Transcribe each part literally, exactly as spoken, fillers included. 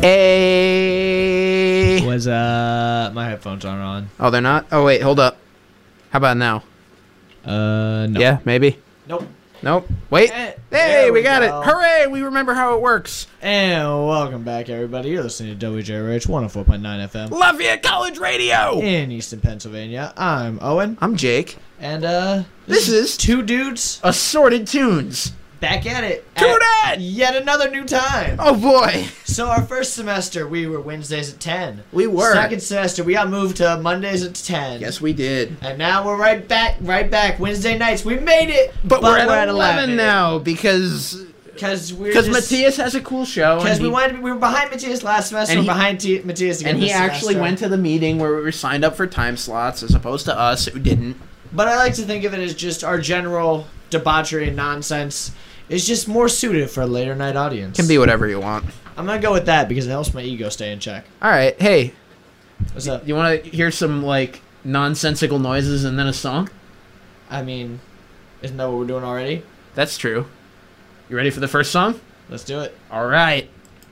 Hey. Was uh my headphones aren't on. Oh, they're not? Oh, wait, hold up. How about now? Uh no. Yeah, maybe. Nope. Nope. Wait. Eh, hey, we, we got go. it. Hooray, we remember how it works. And welcome back, everybody. You're listening to W J R H one oh four point nine F M Lafayette College Radio. in Easton, Pennsylvania. I'm Owen, I'm Jake. and uh This is two dudes Assorted Tunes. back at it. Tune at in! Yet another new time. Oh, boy. So our first semester, we were Wednesdays at ten. We were. Second semester, we got moved to Mondays at ten. Yes, we did. And now we're right back, right back. Wednesday nights, we made it. But, we're, at eleven now because Because we're because just- Matthias has a cool show. Because and we he- wanted, we were behind Matthias last semester. And We're he- behind T- Matthias again. And he this actually semester. went to the meeting where we were signed up for time slots as opposed to us who didn't. But I like to think of it as just our general debauchery and nonsense is just more suited for a later night audience. Can be whatever you want. I'm gonna go with that because it helps my ego stay in check. All right. Hey, What's up? you want to hear some like nonsensical noises and then a song? I mean, isn't that what we're doing already? That's true. You ready for the first song? Let's do it. All right.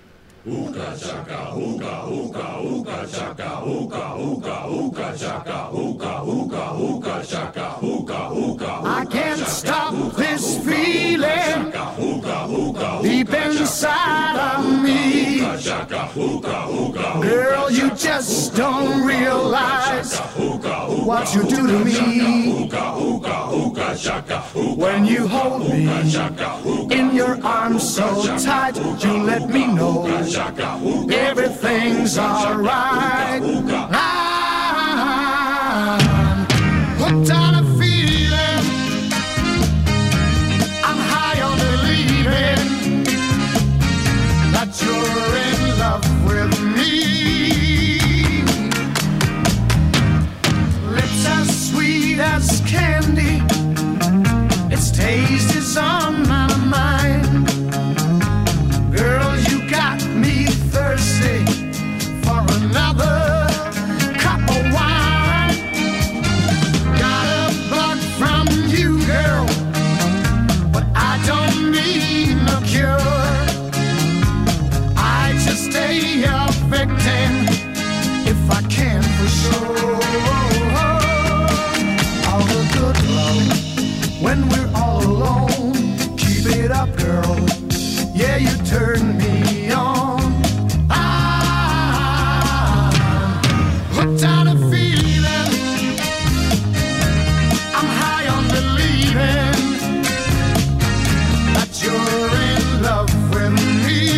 I can't stop this feeling deep inside of me. Girl, you just don't realize what you do to me. When you hold me in your arms so tight, you let me know everything's alright. I'm hooked on a feeling. I'm high on believing that you're in love with me. Lips as sweet as candy, its taste is on my mind. Girl, you got me thirsty for another cup of wine. Got a bug from you, girl, but I don't need no cure. I just stay a victim if I can for sure. All the good love when we're all alone. Keep it up, girl. Yeah, you turn me on. I'm hooked on a feeling. I'm high on believing that you're in love with me.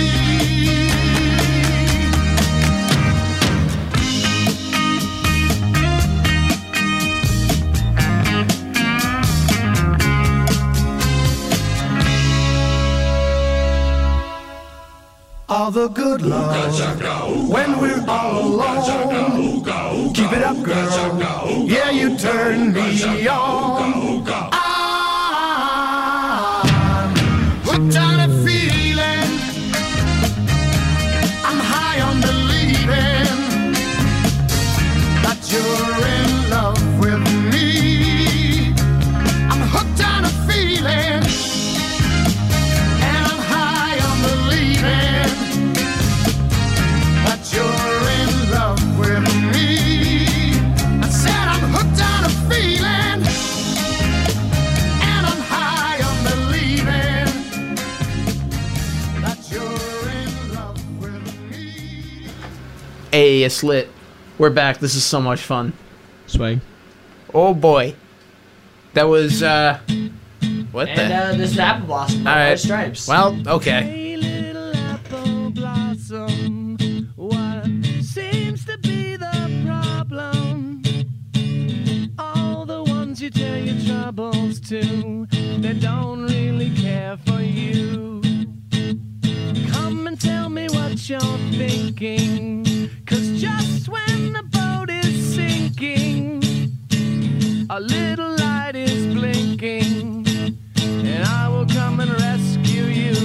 All the good love when we're all alone. Keep it up, girl. Yeah, you turn me on. I'm hooked on a feeling. I'm high on believing that you're in love with me. I'm hooked on a feeling. And I'm high on believing that you're in love with me. I said I'm hooked on a feeling, and I'm high on believing that you're in love with me. Hey, it's lit. We're back. This is so much fun. Swag. Oh boy. That was uh. What And the? uh, this is Apple Blossom by All White right. Stripes. Well, okay. Hey, little apple blossom, what seems to be the problem? All the ones you tell your troubles to, they don't really care for you. Come and tell me what you're thinking, 'cause just when the boat is sinking, a little light is blinking, and I will come and rescue you.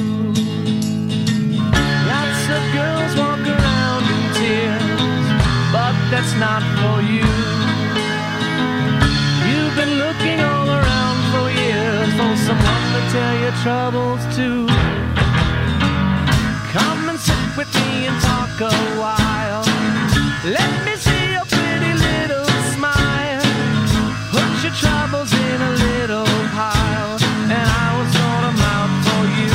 Lots of girls walk around in tears, but that's not for you. You've been looking all around for years for someone to tell your troubles to. Come and sit with me and talk talk a while. Let me see your pretty little smile. Put your troubles in a little pile, and I will sort them out for you.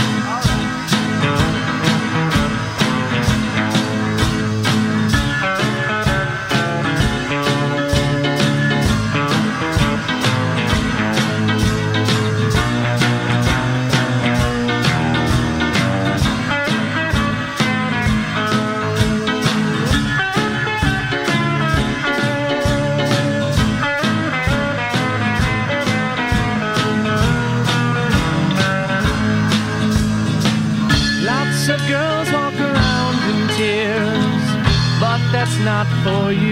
Lots of girls walk around in tears, but that's not for you.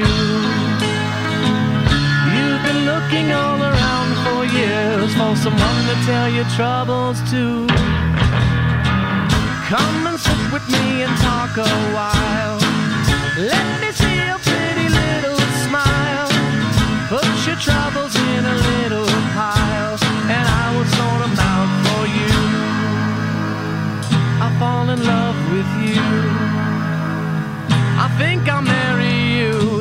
You've been looking all around for years for someone to tell your troubles to. Come and sit with me and talk a while. Let me see your pretty little smile. Put your troubles in a little pile, and I will sort them out for you. I fall in love with you. I think I'll marry you.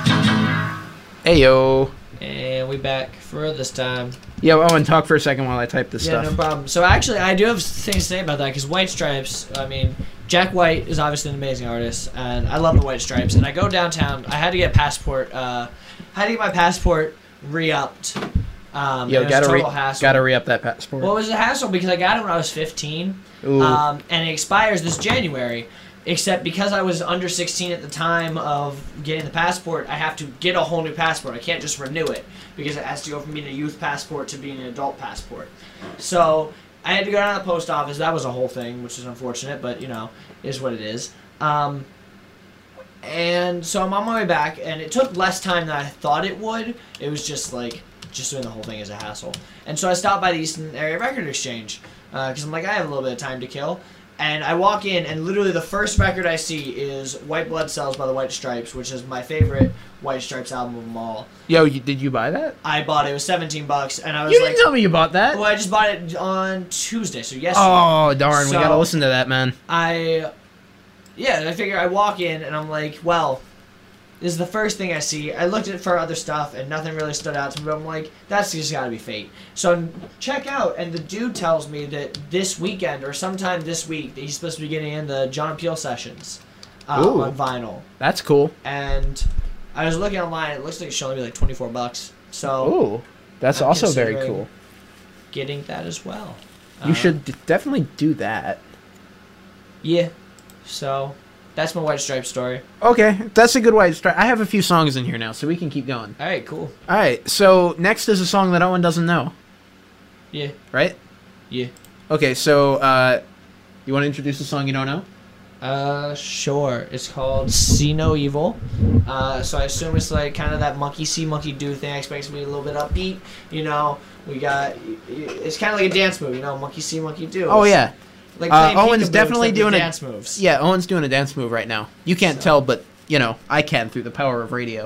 Hey yo. And we back for this time. Yo, Owen, talk for a second while I type this Yeah, stuff. no problem. So actually, I do have things to say about that because White Stripes. I mean, Jack White is obviously an amazing artist, and I love the White Stripes. And I go downtown. I had to get passport. Uh, I had to get my passport re-upped. Um, Yo, and it was gotta a re- total hassle. gotta re-up that passport. Well, it was a hassle because I got it when I was fifteen, Ooh. um, and it expires this January. Except because I was under sixteen at the time of getting the passport, I have to get a whole new passport. I can't just renew it because it has to go from being a youth passport to being an adult passport. So I had to go down to the post office. That was a whole thing, which is unfortunate, but you know, is what it is. Um, and so I'm on my way back, and it took less time than I thought it would. It was just like, just doing the whole thing is a hassle. And so I stopped by the Easton Area Record Exchange because I'm like, I have a little bit of time to kill. And I walk in, and literally the first record I see is White Blood Cells by the White Stripes, which is my favorite White Stripes album of them all. Yo, you, did you buy that? I bought it. It was seventeen bucks, and I was You like, didn't tell me you bought that. well, I just bought it on Tuesday, so yesterday. Oh, darn. we So- gotta listen to that, man. I, yeah, and I figure I walk in, and I'm like, well, this is the first thing I see. I looked at for other stuff, and nothing really stood out to me, but I'm like, that's just gotta be fate. So check out, and the dude tells me that this weekend, or sometime this week, that he's supposed to be getting in the John Peel sessions uh, Ooh. on vinyl. That's cool. And I was looking online, it looks like it's showing me like twenty-four bucks. So Ooh, that's I'm also very considering cool. getting that as well. You Uh, should d- definitely do that. Yeah. So that's my White Stripe story. Okay, that's a good way to start. I have a few songs in here now, so we can keep going. All right, cool. All right, so next is a song that Owen doesn't know, Yeah. right? Yeah. Okay, so uh, you want to introduce a song you don't know? Uh, sure. It's called See No Evil. Uh, so I assume it's like kind of that monkey see, monkey do thing. I expect it to be a little bit upbeat. You know, we got, it's kind of like a dance move, you know, monkey see, monkey do. Oh, It's yeah. Like Uh, playing Owen's peekaboo, definitely except with doing a- dance moves. Yeah, Owen's doing a dance move right now. You can't So- tell, but, you know, I can through the power of radio.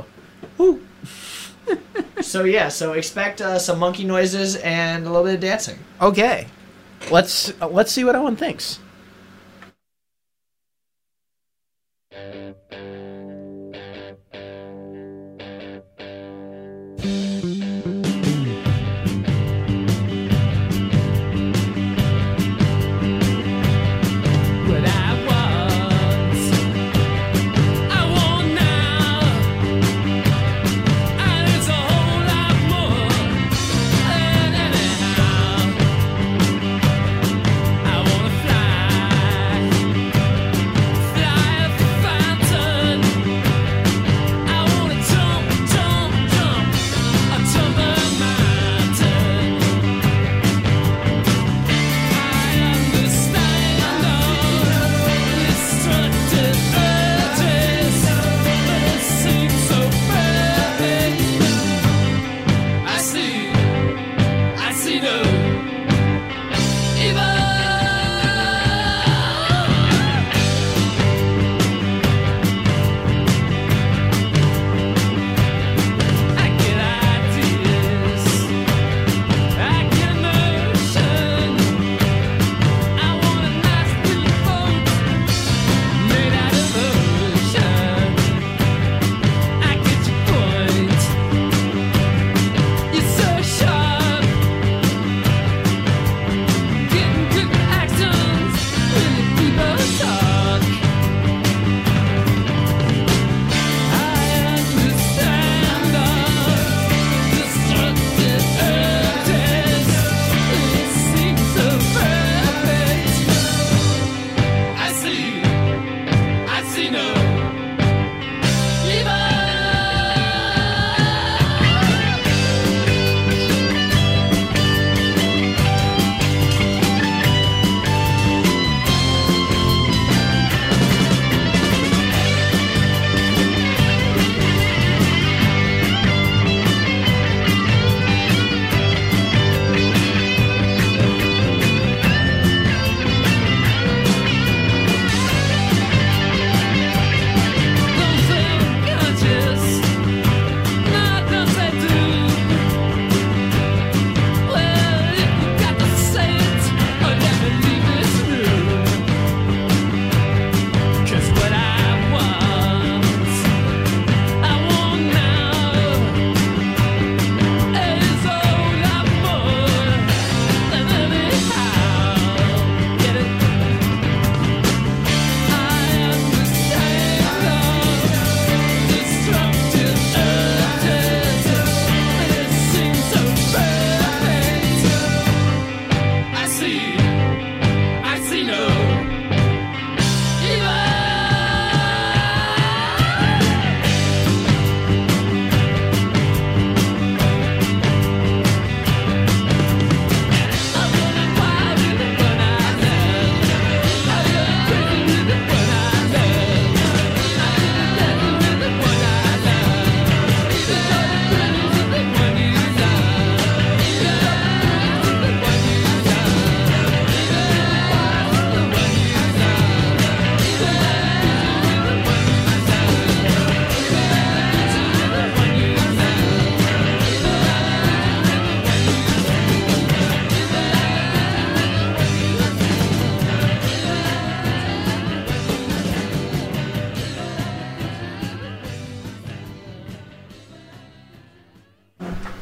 So yeah, so expect uh, some monkey noises and a little bit of dancing. Okay, let's uh, let's see what Owen thinks. What I was, I want now, and it's a whole lot more. And anyhow, I wanna fly, fly a phantom.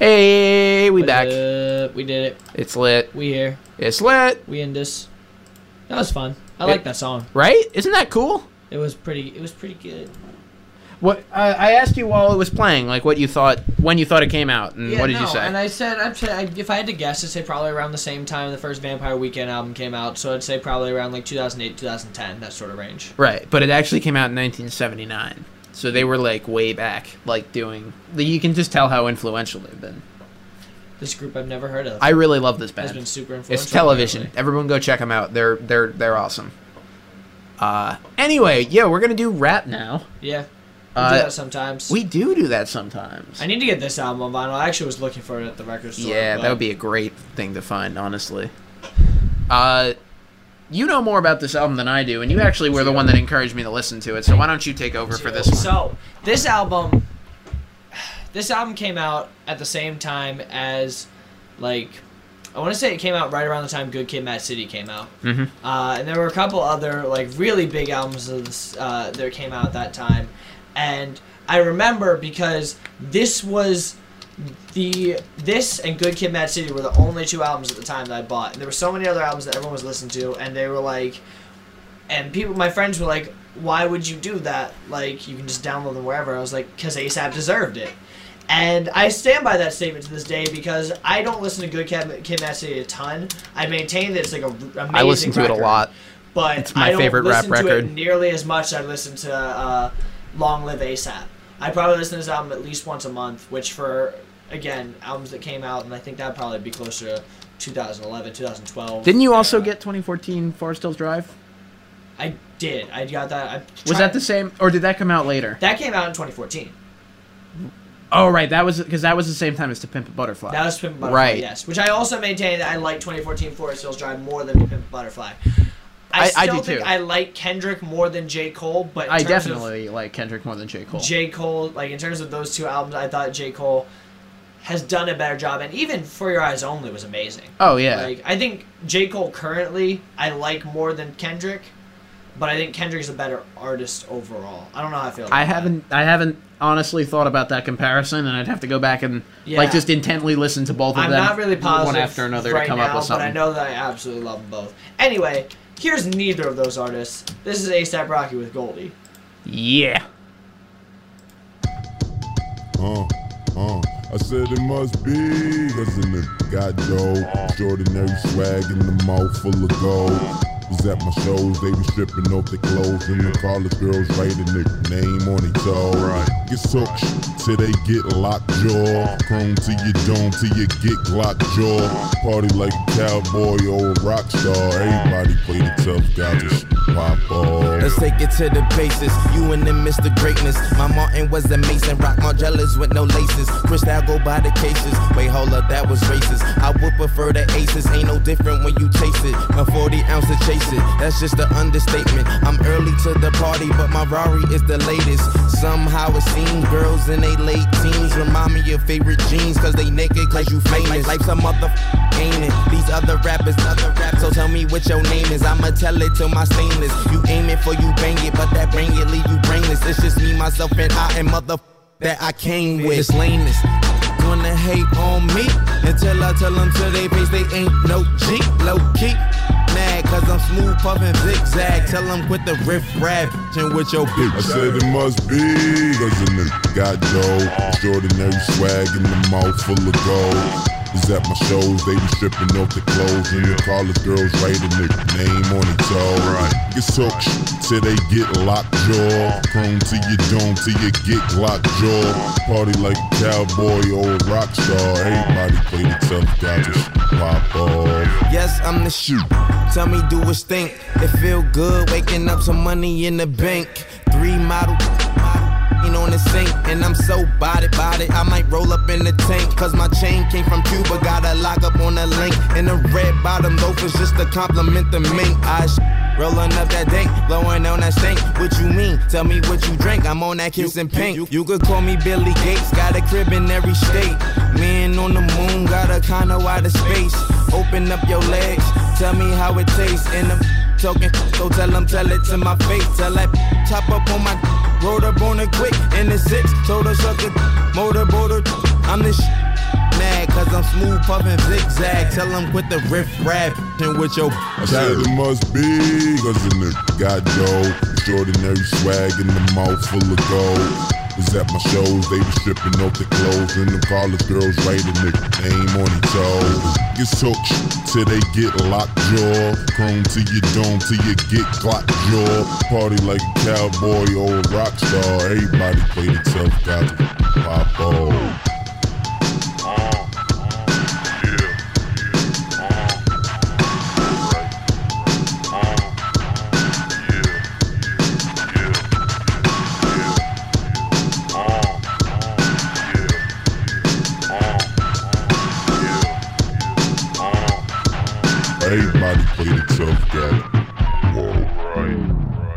Hey, we back. Uh, we did it. It's lit. We here. It's lit. We in this. That was fun. I It- like that song. Right? Isn't that cool? It was pretty. It was pretty good. What I I asked you while it was playing, like what you thought when you thought it came out, and Yeah, what did no, you say? And I said, I'd say, I, if I had to guess, I'd say probably around the same time the first Vampire Weekend album came out. So I'd say probably around like two thousand eight, two thousand ten, that sort of range. Right, but it actually came out in nineteen seventy-nine, so they were like way back, like doing. You can just tell how influential they've been. This group I've never heard of. I really love this has band. been super influential. It's television. apparently. Everyone go check them out. They're they're they're awesome. Uh, anyway, yeah, we're gonna do rap now. Yeah. We Uh, do that sometimes. We do do that sometimes. I need to get this album on vinyl. I actually was looking for it at the record store. Yeah, but that would be a great thing to find, honestly. Uh, you know more about this album than I do, and you actually were the one that encouraged me to listen to it. So why don't you take over for this one? So this album, this album came out at the same time as, like, I want to say it came out right around the time Good Kid, Mad City came out. Mhm. Uh, and there were a couple other like really big albums of this, uh, that came out at that time, and I remember because this was the this and Good Kid, Mad City were the only two albums at the time that I bought, and there were so many other albums that everyone was listening to, and they were like, and people, my friends were like, why would you do that? Like, you can just download them wherever. I was like, because ASAP deserved it. And I stand by that statement to this day because I don't listen to Good Kid, Kid Mad City a ton. I maintain that it's like a r- amazing I listen to it a record, lot. but It's my I don't favorite rap listen to record. it nearly as much as I listen to uh, Long Live ASAP. I probably listen to this album at least once a month, which for, again, albums that came out, and I think that'd probably be closer to two thousand eleven, two thousand twelve. Didn't you also era. get twenty fourteen Forest Hills Drive? I did. I got that. I Was tried- that the same, or did that come out later? That came out in twenty fourteen. Oh, right, that was because that was the same time as To Pimp a Butterfly. That was Pimp a Butterfly, Right. yes. Which I also maintain that I like twenty fourteen Forest Hills Drive more than Pimp a Butterfly. I- I I still do think too. I like Kendrick more than J. Cole, but in I terms definitely like Kendrick more than J. Cole. of J. Cole, like in terms of those two albums, I thought J. Cole has done a better job, and even For Your Eyes Only was amazing. oh yeah, Like I think J. Cole currently I like more than Kendrick, but I think Kendrick's a better artist overall. I don't know how I feel about I that. haven't I haven't honestly thought about that comparison, and I'd have to go back and Yeah. like just intently listen to both of I'm them not really positive one after another right to come now, up with something. but I know that I absolutely love them both. Anyway, here's neither of those artists. This is A$AP Rocky with Goldie. Yeah. Uh, uh, I said it must be, cause a nigga got dough. Extraordinary swag in the mouth full of gold. Was at my shows, they was stripping off their clothes, and the college girls write a nigga name on their toe. Right. Get soaked till they get locked jaw. Chrome to your dome till you get Glock jaw. Party like a cowboy or a rock star. Everybody play the tough guy, just pop off. Let's take it to the basis. You and them Mister Greatness. My Martin was a Mason. Rock Margellas with no laces. Cristal go by the cases. Wait, hold up, that was racist. I would prefer the aces. Ain't no different when you chase it. A forty ounce to chase it. That's just an understatement. I'm early to the party, but my Rari is the latest. Somehow it seems girls in they late teens remind me of favorite jeans, cause they naked, cause you famous. Like some other ain't it. These other rappers, other rap. So tell me what your name is. I'ma tell it to my stainless. You aim it for you bang it, but that bang it leave you brainless. It's just me, myself, and I, and mother that I came with. It's lameness. Gonna hate on me until I tell them to they face they ain't no G. Low key, mad cause I'm smooth puffin' zigzag. Tell them quit the riff rap and with your bitch. I said it must be, cause a nigga got dough. Extraordinary swag in the mouth full of gold. Was at my shows, they be stripping off the clothes, and the college girls write a nigga name on their toe. Right. Get soaked till they get locked jaw. Chrome to your dome till you get Glock jaw. Party like a cowboy or a rock star. Everybody play the tough guy, just pop off. Yes, I'm the shoot. Tell me, do it stink? It feel good waking up some money in the bank. Three model. On the sink, and I'm so body body. I might roll up in the tank, cause my chain came from Cuba. Got a lock up on the link, and the red bottom loafers just to compliment the mink. I sh- rolling up that dank, blowing on that stink. What you mean? Tell me what you drink. I'm on that kissing pink. You, you could call me Billy Gates. Got a crib in every state. Man on the moon, got a kinda wider space. Open up your legs, tell me how it tastes. And I'm talking, so tell them, tell it to my face. Tell that top up on my. Rolled up on it quick in the six, told her suck it, motor boater. I'm the sh- mad, cause I'm smooth puffin' zigzag. Tell them quit the riff rap and with your. I said it must be, cause the nigga got dough. Extraordinary swag in the mouth full of gold. Was at my shows, they be stripping off the clothes, and the college girls write a nigga name on their toes. Gets hooked till they get locked jaw. Chrome to your dome till you get clock jaw. Party like a cowboy or a rock star. Everybody play the tough guy to pop off. Everybody play the tough guy. Whoa, right,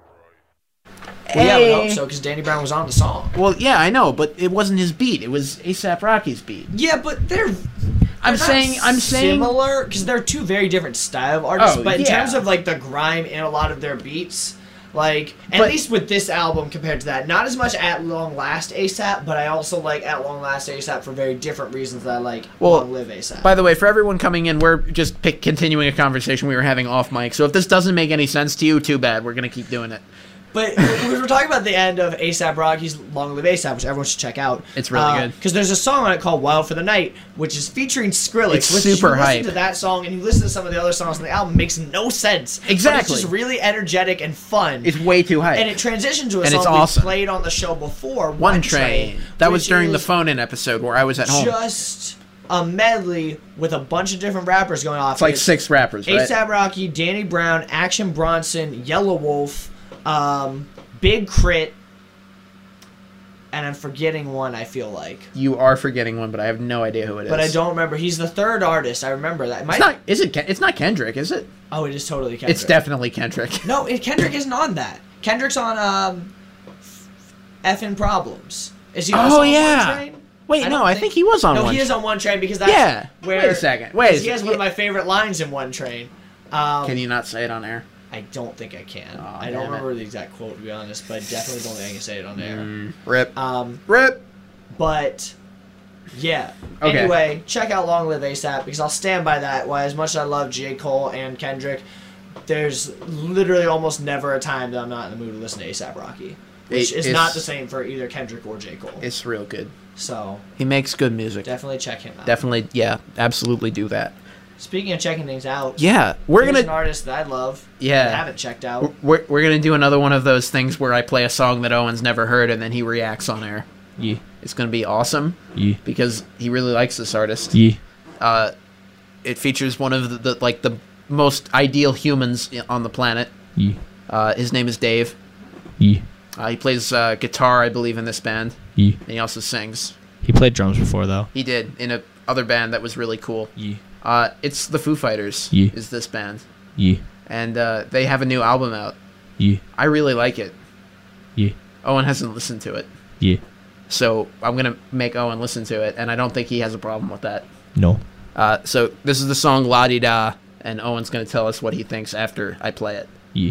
right. Well, yeah, I would hope so, because Danny Brown was on the song. Well, yeah, I know, but it wasn't his beat. It was ASAP Rocky's beat. Yeah, but they're. I'm they're saying, I'm saying, similar because they're two very different style of artists. Oh, but in yeah. terms of like the grime in a lot of their beats, like at But- least with this album compared to that, not as much At Long Last ASAP, but I also like At Long Last ASAP for very different reasons that I like Well, Long Live ASAP. By the way, for everyone coming in, we're just pick, continuing a conversation we were having off mic. So if this doesn't make any sense to you, too bad. We're gonna keep doing it. But we were talking about the end of ASAP Rocky's Long Live ASAP, which everyone should check out. It's really good. Because there's a song on it called Wild for the Night, which is featuring Skrillex. It's which super you hype. listen to that song and you listen to some of the other songs on the album, it makes no sense. But Exactly. it's just really energetic and fun. It's way too hype. and it transitions to a And song it's we awesome. played on the show before, One, One Train. That was which during the is phone-in episode where I was at home. Just a medley with a bunch of different rappers going off. It's like six rappers, right? ASAP Rocky, Danny Brown, Action Bronson, Yellow Wolf, um, Big Crit, and I'm forgetting one, I feel like. You are forgetting one, but I have no idea who it is. But I don't remember. He's the third artist. I remember that. It might- It's not. Is it? Ken- It's not Kendrick, is it? oh, it is totally Kendrick. It's definitely Kendrick. No, it, Kendrick isn't on that. Kendrick's on um, Effin' Problems. Is he also Oh, on yeah. One Train? Wait, I no, don't I think he was on No, one. he is on One Train because that's Yeah. where... Wait a second. Wait a because He has second. one of my favorite lines in One Train. Um, Can you not say it on air? I don't think I can. Aw, I damn don't it. remember the exact quote, to be honest, but I definitely don't think I can say it on air. Mm, rip. Um, Rip. but, yeah. Okay. Anyway, check out Long Live ASAP, because I'll stand by that. Why, as much as I love J. Cole and Kendrick, there's literally almost never a time that I'm not in the mood to listen to ASAP Rocky. Which It- is it's- not the same for either Kendrick or J. Cole. It's real good. So, He makes good music. definitely check him out. Definitely, yeah, absolutely do that. Speaking of checking things out, Yeah, we're here's gonna an artist that I love. Yeah. that I haven't checked out. we're, we're gonna do another one of those things where I play a song that Owen's never heard and then he reacts on air. Yeah. It's gonna be awesome Yeah. because he really likes this artist. Yeah. Uh, it features one of the, the like the most ideal humans i- on the planet. Yeah. Uh, his name is Dave. Yeah. Uh, he plays uh, guitar, I believe, in this band, Yeah. and he also sings. He played drums before though. He did in a other band that was really cool. Yeah. Uh, it's the Foo Fighters. Yeah. Is this band, Yeah. and uh, they have a new album out. Yeah. I really like it. Yeah. Owen hasn't listened to it, Yeah. so I'm gonna make Owen listen to it, and I don't think he has a problem with that. No. Uh, so this is the song La Di Da, and Owen's gonna tell us what he thinks after I play it. Yeah.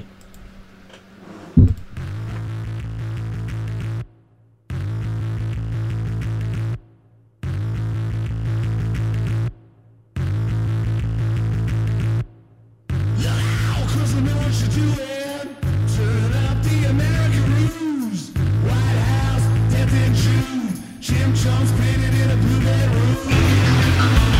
Cause I know what you're doing. Turn up the American ruse. White House, death in June. Jim Jones painted in a blue bedroom.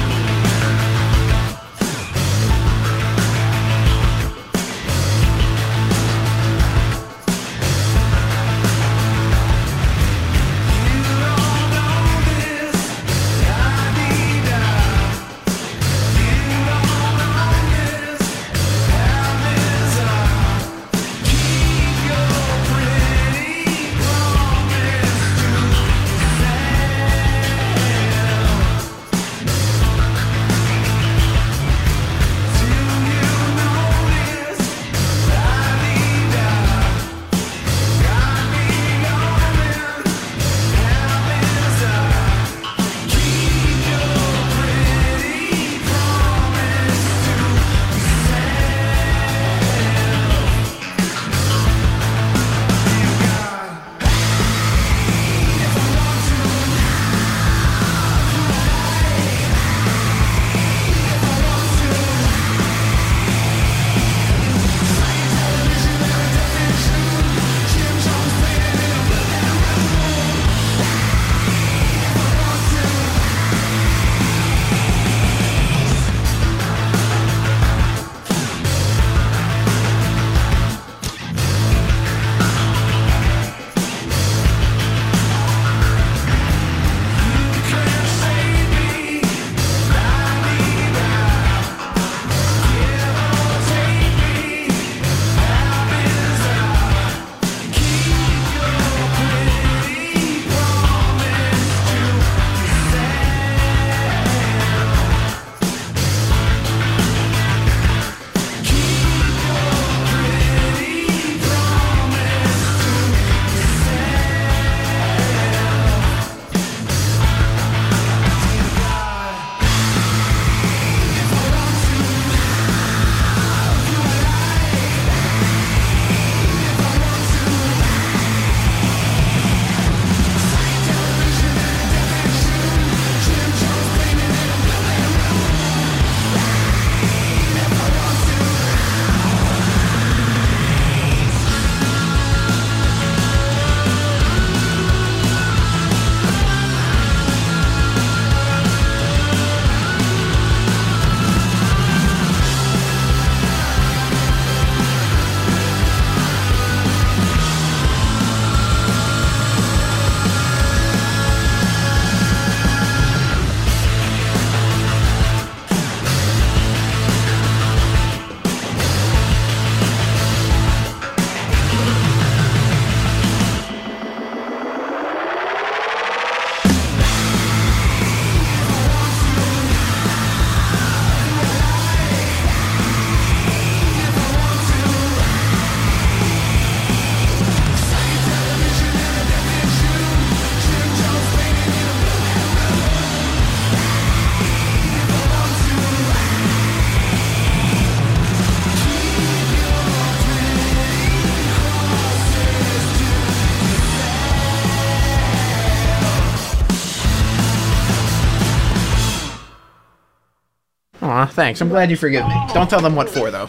Aw, thanks. I'm glad you forgive me. Don't tell them what for, though.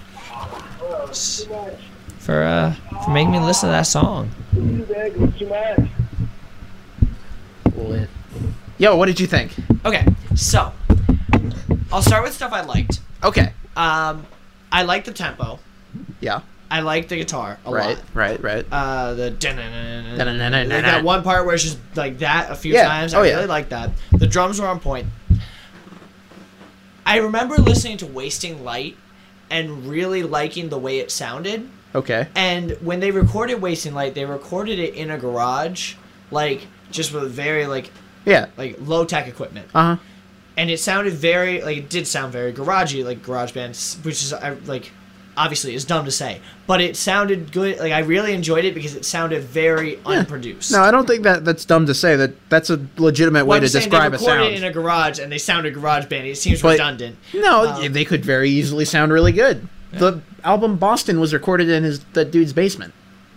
For uh, for making me listen to that song. Yo, what did you think? Okay, so I'll start with stuff I liked. Okay. Um, I like the tempo. Yeah. I like the guitar a Right, lot. right, right. Uh, the Da-na-na-na-na-na. like that one part where it's just like that a few Yeah. times. I Oh, really yeah. like that. The drums were on point. I remember listening to Wasting Light and really liking the way it sounded. Okay. And when they recorded Wasting Light, they recorded it in a garage, like just with very like Yeah. like low tech equipment. Uh-huh. And it sounded very like it did sound very garagey, like garage bands, which is I like obviously is dumb to say, but it sounded good. Like I really enjoyed it because it sounded very unproduced. No, I don't think that that's dumb to say. That that's a legitimate way Well, I'm to saying describe they a recorded sound. it in a garage and they sounded garage band. It seems But- redundant. No, Um, they could very easily sound really good. The album Boston was recorded in his that dude's basement,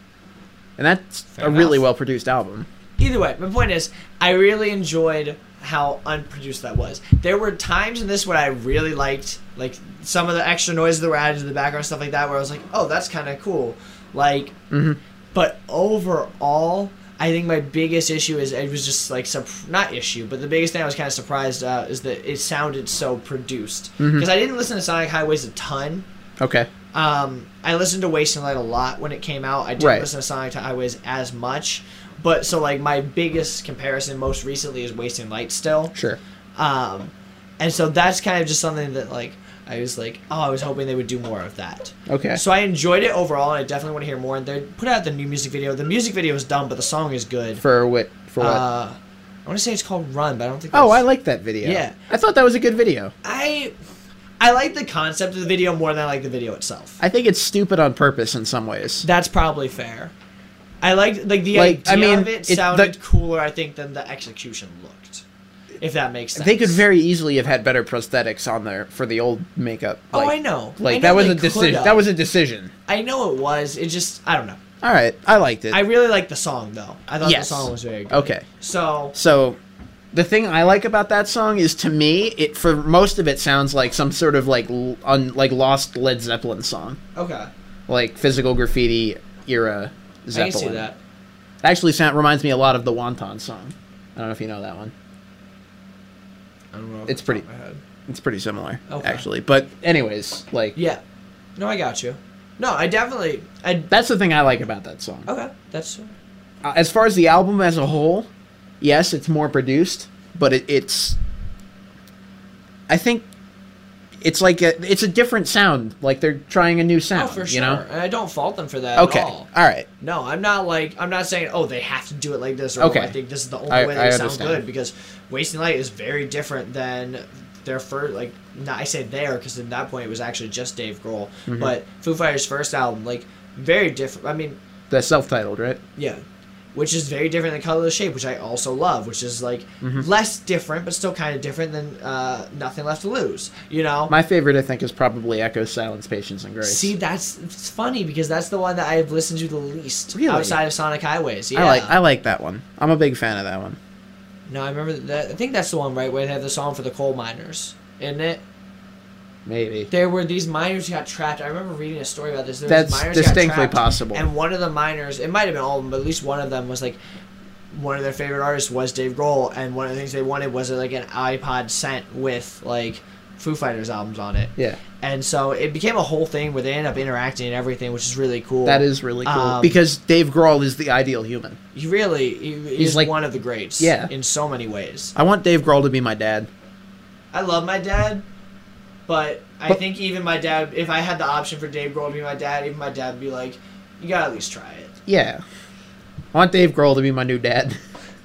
and that's Fair a really enough. well produced album. Either way, my point is, I really enjoyed how unproduced that was. There were times in this where I really liked, like, some of the extra noises that were added to the background, stuff like that, where I was like, oh, that's kind of cool. Like, Mhm. but overall, I think my biggest issue is, it was just, like, sup- not issue, but the biggest thing I was kind of surprised at is that it sounded so produced. Because I didn't listen to Sonic Highways a ton. Okay. Um, I listened to Wasting Light a lot when it came out. I didn't Right. listen to Sonic Highways as much. But so like my biggest comparison most recently is Wasting Light still. Sure. Um, and so that's kind of just something that like I was like, oh, I was hoping they would do more of that. Okay. So I enjoyed it overall, and I definitely want to hear more. And they put out the new music video. The music video is dumb, but the song is good. For what? For what? Uh, I want to say it's called Run, but I don't think. oh, that's- I like that video. Yeah. I thought that was a good video. I I like the concept of the video more than I like the video itself. I think it's stupid on purpose in some ways. That's probably fair. I liked like the Like, idea I mean, of it it- sounded the- cooler, I think, than the execution looked. If that makes sense. They could very easily have had better prosthetics on there for the old makeup. Oh, Like- I know. Like I know that was they a decision. could've. That was a decision. I know it was. It just I don't know. All right, I liked it. I really liked the song though. I thought Yes. the song was very good. Okay. So So, the thing I like about that song is, to me, it for most of it sounds like some sort of like l- un, like lost Led Zeppelin song, okay, like Physical Graffiti era Zeppelin. I can see that. Actually, sound reminds me a lot of the Wonton song. I don't know if you know that one. I don't know. off It's the pretty- top of my head. It's pretty similar, Okay. actually. But anyways, like Yeah. No, I got you. No, I definitely. I that's the thing I like about that song. okay. That's Uh, as far as the album as a whole, yes, it's more produced, but it, it's. I think it's like a, it's a different sound. Like they're trying a new sound. oh for sure. You know? And I don't fault them for that Okay. at all. All right. No, I'm not like I'm not saying oh they have to do it like this or Okay. I think this is the only I- way I they sound understand. good because Wasting Light is very different than their first like not I say there because at that point it was actually just Dave Grohl Mm-hmm. but Foo Fighters' first album like very different. I mean The self-titled, right? yeah, which is very different than Color of the Shape, which I also love, which is like Mm-hmm. less different but still kind of different than uh, Nothing Left to Lose. You know. My favorite, I think, is probably Echo, Silence, Patience, and Grace. See, that's it's funny because that's the one that I've listened to the least Really? outside of Sonic Highways. Yeah. I like I like that one. I'm a big fan of that one. No, I remember that. I think that's the one, right, where they have the song for the coal miners, isn't it? Maybe. There were these miners who got trapped. I remember reading a story about this. There That's was miners who got distinctly trapped, possible. And one of the miners, it might have been all of them, but at least one of them was like, one of their favorite artists was Dave Grohl, and one of the things they wanted was like an iPod sent with like Foo Fighters albums on it. Yeah. And so it became a whole thing where they ended up interacting and everything, which is really cool. That is really cool Um, because Dave Grohl is the ideal human. He really he, he's He's like- one of the greats. Yeah. In so many ways. I want Dave Grohl to be my dad. I love my dad, but I But- think even my dad, if I had the option for Dave Grohl to be my dad, even my dad would be like, you gotta at least try it. Yeah. I want Dave Grohl to be my new dad.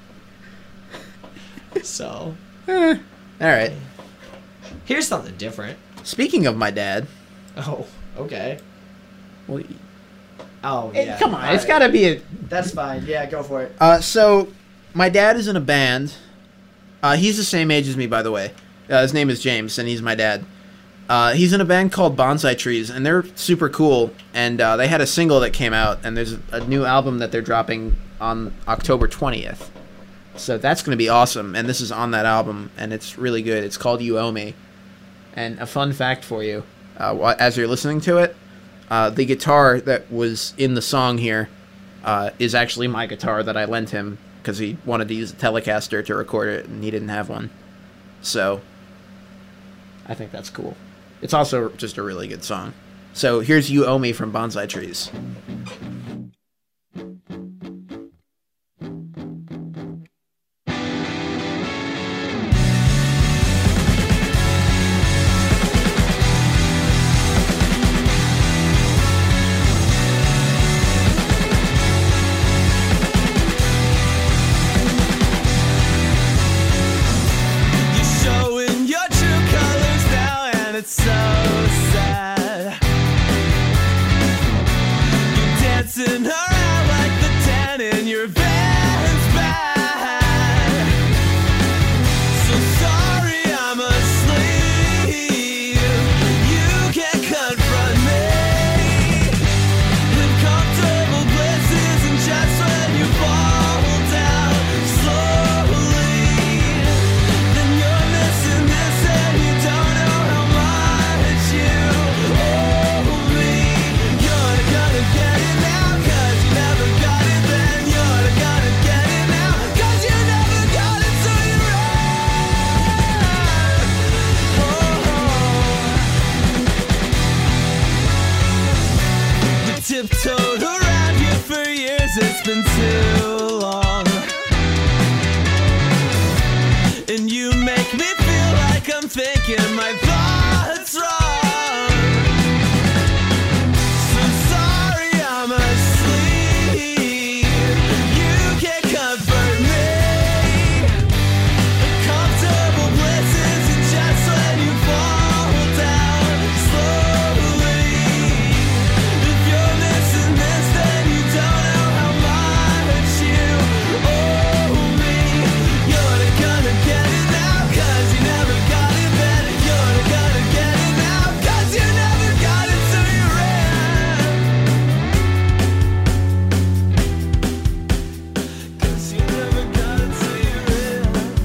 So, Eh, all right. here's something different. Speaking of my dad, Oh, okay. well, Oh, eh, yeah. come on, All it's right. got to be a. That's fine. Yeah, go for it. Uh, so, my dad is in a band. Uh, he's the same age as me, by the way. Uh, his name is James, and he's my dad. Uh, he's in a band called Bonsai Trees, and they're super cool. And uh, they had a single that came out, and there's a new album that they're dropping on October twentieth. So that's going to be awesome, and this is on that album, and it's really good. It's called You Owe Me. And a fun fact for you, uh, wh- as you're listening to it, uh, the guitar that was in the song here uh, is actually my guitar that I lent him because he wanted to use a Telecaster to record it, and he didn't have one. So, I think that's cool. It's also just a really good song. So, here's You Owe Me from Bonsai Trees. It's so sad. You're dancing around like the ten in your Vans bag. So sorry I'm asleep. You can't confront me. In comfortable places and just when you fall down slowly, then you're missing this and you don't know how much you owe me. You're gonna get it now, cause you never got it then. You're gonna get it now, cause you never got it, so you're right. Oh. We tiptoed around you for years, it's been too long. And you make me feel like I'm thinking my thoughts wrong. So sorry I'm asleep. You can't comfort me. Comfortable places and just when you fall down slowly. If you're missing this, then you don't know how much you owe me. You're gonna get it now, cause you never got it then. You're gonna get it now, cause you never got it, so you're in. Cause you never got it, so you're in.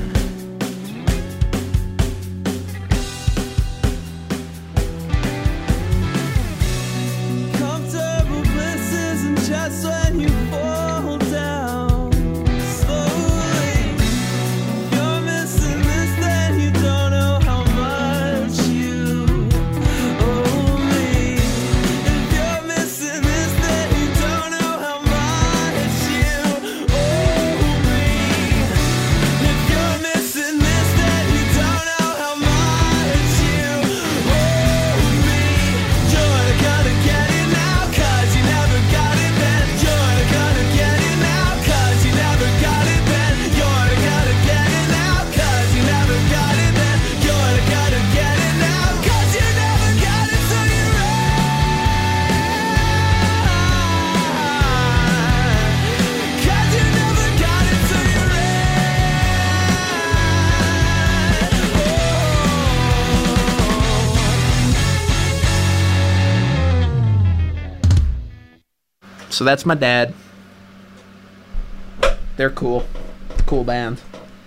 Comfortable places and just when you fall down slowly. You're missing this, then you don't know how much you owe me. If you're missing this, then you don't know how much you owe me. If you're missing this, then you don't know how much you owe me. You're gonna get it now, cause you never got it then. You're gonna get it now, cause you never got it then. You're gonna get it now, cause you never got it then. You're gonna get it now, cause you never got it, so you're right. Cause you never got it, so you're So that's my dad. They're cool. Cool band.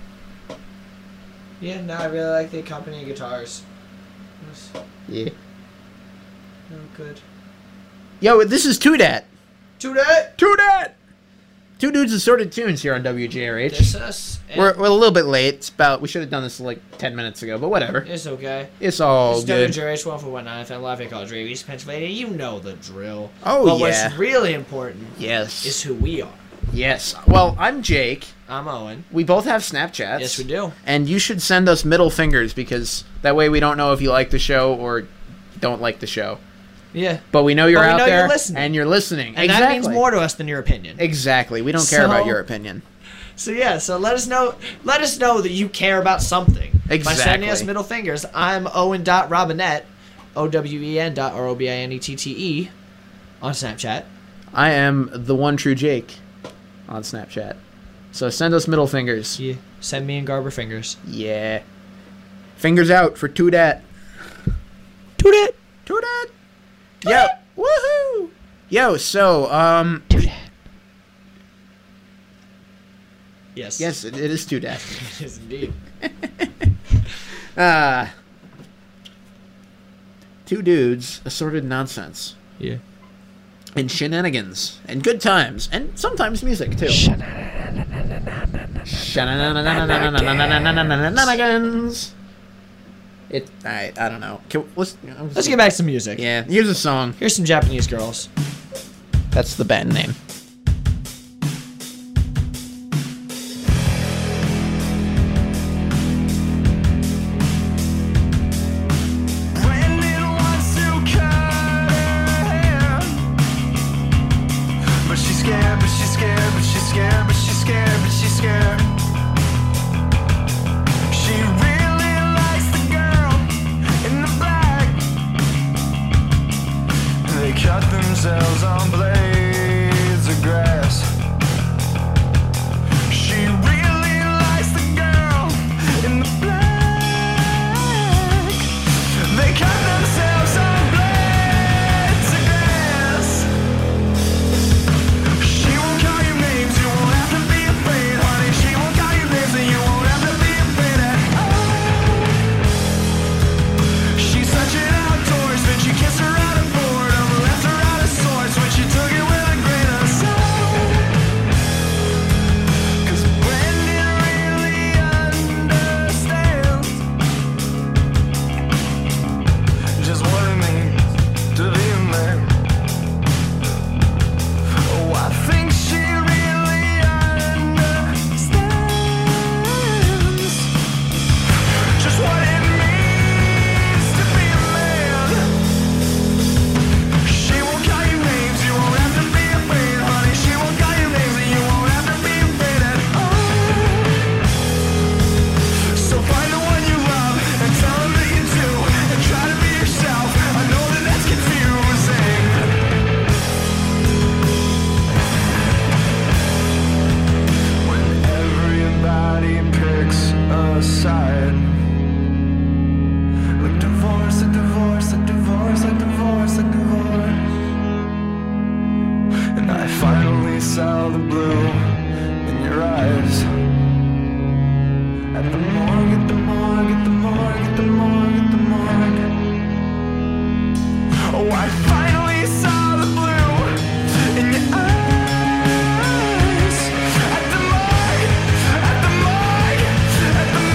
Yeah, no, I really like the accompanying guitars. Yes. Yeah. Oh, good. Yo, this is Two Dat. Today, Two Dat! Two Dudes Assorted Tunes here on W J R H. this us. and We're, we're a little bit late. It's about, we should have done this like ten minutes ago, but whatever. It's okay. It's all It's good. W J R H one four one nine F M live in College Radio, East Pennsylvania. You know the drill. Oh, but yeah. what's really important Yes. is who we are. Yes. Well, I'm Jake. I'm Owen. We both have Snapchats. Yes, we do. And you should send us middle fingers because that way we don't know if you like the show or don't like the show. Yeah. But we know you're But we out know there you're listening. and you're listening. And exactly. that means more to us than your opinion. Exactly. We don't care So- about your opinion. So yeah, so let us know let us know that you care about something. By sending us Exactly. middle fingers. I'm Owen dot Robinette, O W E N dot R O B I N E T T E on Snapchat. I am the one true Jake on Snapchat. So send us middle fingers. Yeah. Send me and Garber fingers. Yeah. Fingers out for Two Dat. Toot it! Two Dat. Yo. Woohoo. Yo, so, um... Yes. yes, it, it is Two Dat. It is indeed. Uh, two dudes, assorted nonsense, Yeah. and shenanigans, and good times, and sometimes music too. Shenanigans. It. I. I don't know. Can, let's. Let's get back to music. Yeah. Here's a song. Here's some Japanese girls. That's the band name. Brandon wants to cut her hair, but she's scared, but she's scared, but she's scared, but she's scared, but she's scared. She really likes the girl in the black. They cut themselves on blades of grass. She really likes the girl in the black. They cut themselves on blades of grass. She won't call you names, you won't have to be afraid, honey. She won't call you names and you won't have to be afraid at all. She's such an outdoorsman, she kissed her out of boredom, left her out of sorts when she took it with a grain of salt. 'Cause Brandon really understands just what it means to be a man. Oh, I think she really understands just what it means to be a man. She won't call you names, you won't have to be afraid, honey. She won't call you names and you won't have to be afraid at all. So find the one you love and tell him that you do, and try to be yourself. I know that that's confusing. When everybody picks a side, like divorce, like divorce, like divorce, like divorce, like divorce. And I finally saw the blue in your eyes. At the morgue, at the morgue, at the morgue, at the morgue, at the morgue. Oh, I finally saw the blue in your eyes. At the morgue, at the morgue, at the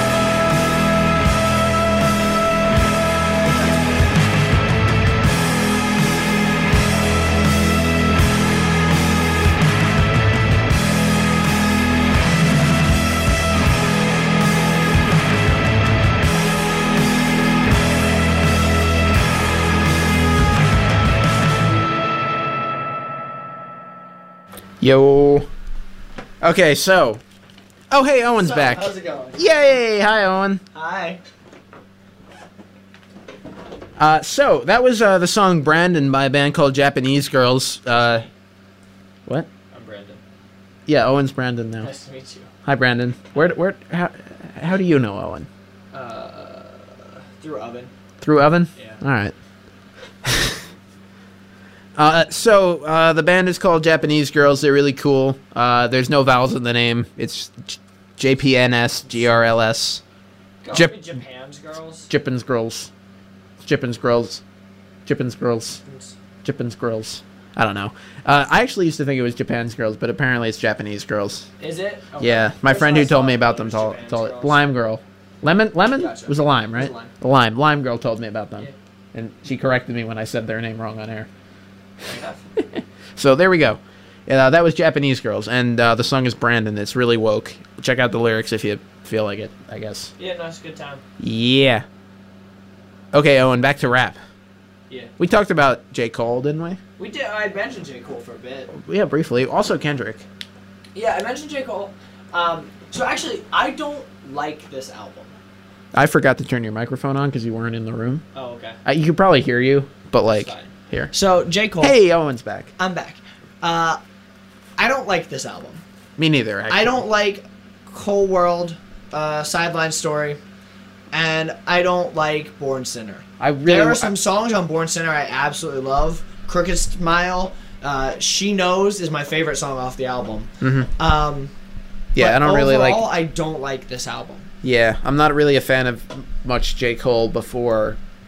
Yo. Okay, so. Oh, hey, Owen's So, back. How's it going? Yay! Hi, Owen. Hi. Uh, so that was uh, the song "Brandon" by a band called Japanese Girls. Uh, what? I'm Brandon. Yeah, Owen's Brandon now. Nice to meet you. Hi, Brandon. Where? Where? How? How do you know Owen? Uh, through oven. Through Oven? Yeah. All right. uh, so uh, the band is called Japanese Girls. They're really cool. Uh, there's no vowels in the name. It's J P N S G R L S. Go Jap- with Japan's girls. Jippin's Girls. Jippin's Girls. Jippin's Girls. Jippin's Girls. I don't know. Uh, I actually used to think it was Japan's Girls, but apparently it's Japanese Girls. Is it? Okay. Yeah, my First friend time who I told saw me it, about it them was told, Japan's told Girls. Lime Girl. Lemon? Lemon? Gotcha. It was a lime, right? It was a lime. The lime. Lime Girl told me about them. Yeah. And she corrected me when I said their name wrong on air. Fair enough. So there we go. Yeah, that was Japanese Girls, and uh, the song is Brandon. It's really woke. Check out the lyrics if you feel like it, I guess. Yeah, no, it's a good time. Yeah. Okay, Owen, back to rap. Yeah. We talked about J. Cole, didn't we? We did. I mentioned J. Cole for a bit. Yeah, briefly. Also Kendrick. Yeah, I mentioned J. Cole. Um, so actually, I don't like this album. I forgot to turn your microphone on because you weren't in the room. Oh, okay. Uh, you could probably hear you, but like, Fine. here. So J. Cole. Hey, Owen's back. I'm back. Uh, I don't like this album. Me neither, actually. I don't like Whole World, uh, Sideline Story, and I don't like Born Sinner. I really There wa- are some songs on Born Sinner I absolutely love. Crooked Smile, uh, She Knows is my favorite song off the album. Mhm. Um, Yeah, but I don't really like... overall, I don't like this album. Yeah, I'm not really a fan of much J. Cole before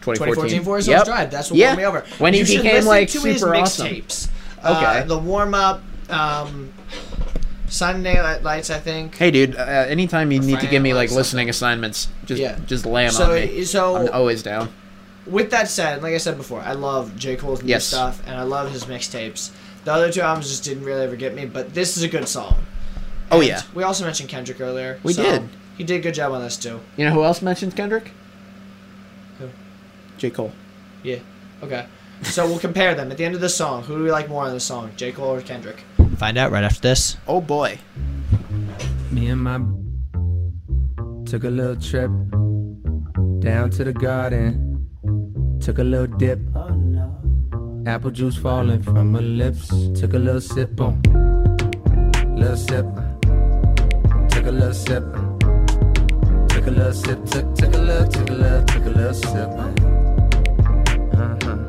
twenty twenty fourteen. fourteen Forest Yep. Hills Drive. That's what Yeah. won me over. When he You should became, listen like, to his super awesome. mixtapes. Okay. Uh, the warm up, um, Sunday Night Lights, I think. Hey, dude. Uh, anytime you need to give me like Friday, listening assignments, just Yeah. just lay 'em So- on me. so- I'm always down. With that said, like I said before, I love J. Cole's new Yes. stuff and I love his mixtapes. The other two albums just didn't really ever get me, but this is a good song. Oh, And yeah. We also mentioned Kendrick earlier. We so did. He did a good job on this too. You know who else mentions Kendrick? Who? J. Cole. Yeah. Okay. So we'll compare them at the end of the song. Who do we like more on the song, J. Cole or Kendrick? Find out right after this. Oh boy. Me and my took a little trip down to the garden. Took a little dip. Apple juice falling from her lips. Took a little sip, boom. Little sip. Took a little sip. Took a little sip. Took took a little, took a little, took a little sip. Uh-huh.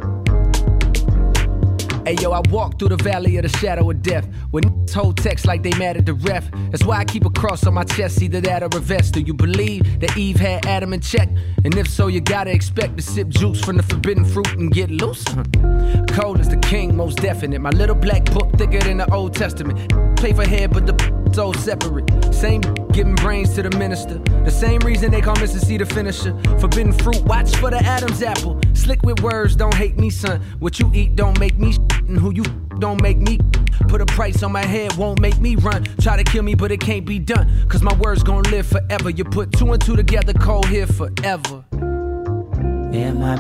Hey yo, I walk through the valley of the shadow of death. When niggas hold text like they mad at the ref. That's why I keep a cross on my chest, either that or a vest. Do you believe that Eve had Adam in check? And if so, you gotta expect to sip juice from the forbidden fruit and get loose. Huh? Cold is the king, most definite. My little black book thicker than the Old Testament. Pay for head, but the so separate. Same giving brains to the minister. The same reason they call Mister C the finisher. Forbidden fruit, watch for the Adam's apple. Slick with words, don't hate me, son. What you eat don't make me shit, and who you don't make me. Put a price on my head, won't make me run. Try to kill me, but it can't be done. Cause my words gon' live forever. You put two and two together, cold here forever. Me and my